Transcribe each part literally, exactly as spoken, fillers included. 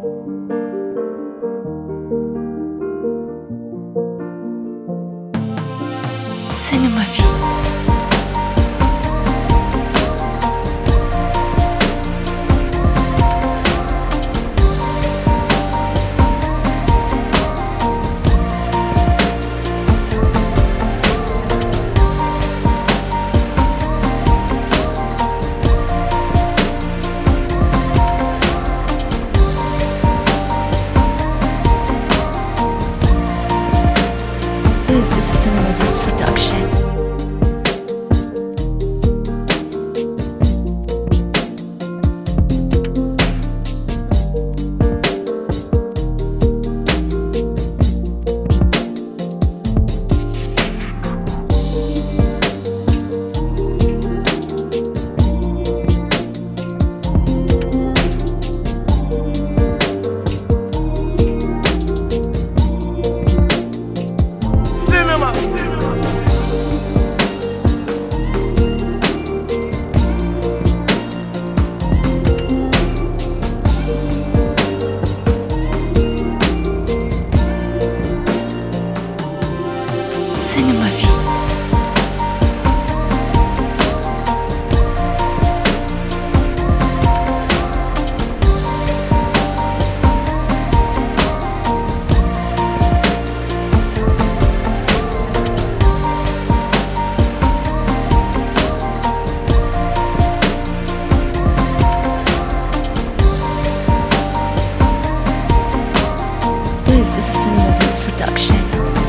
Cinema Beats. This is a Cinema Beats production. Cinema Beats. This is a Cinema Beats production.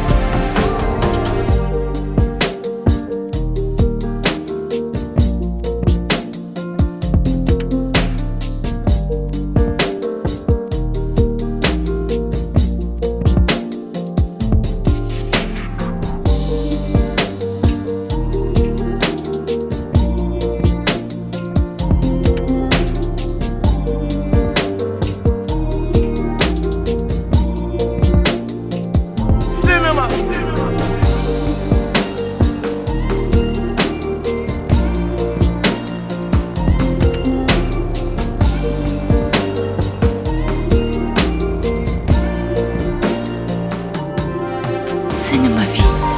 Cinema Beats.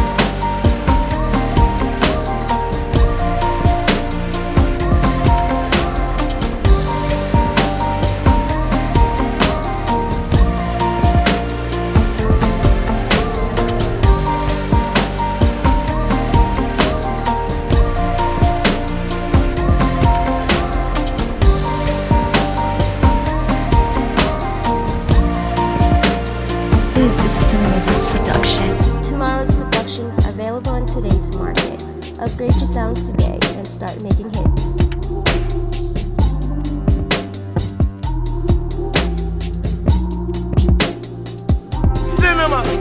This is a Cinema Beats production. Tomorrow's production available in today's market. Upgrade your sounds today and start making hits. Cinema.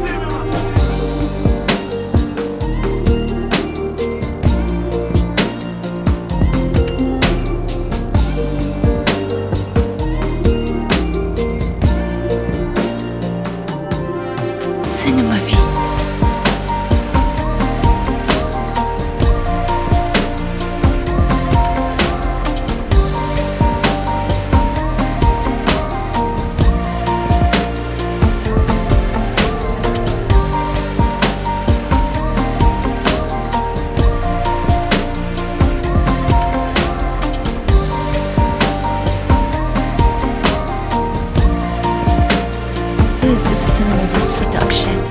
Cinema Beats. This is a Cinema Beats production.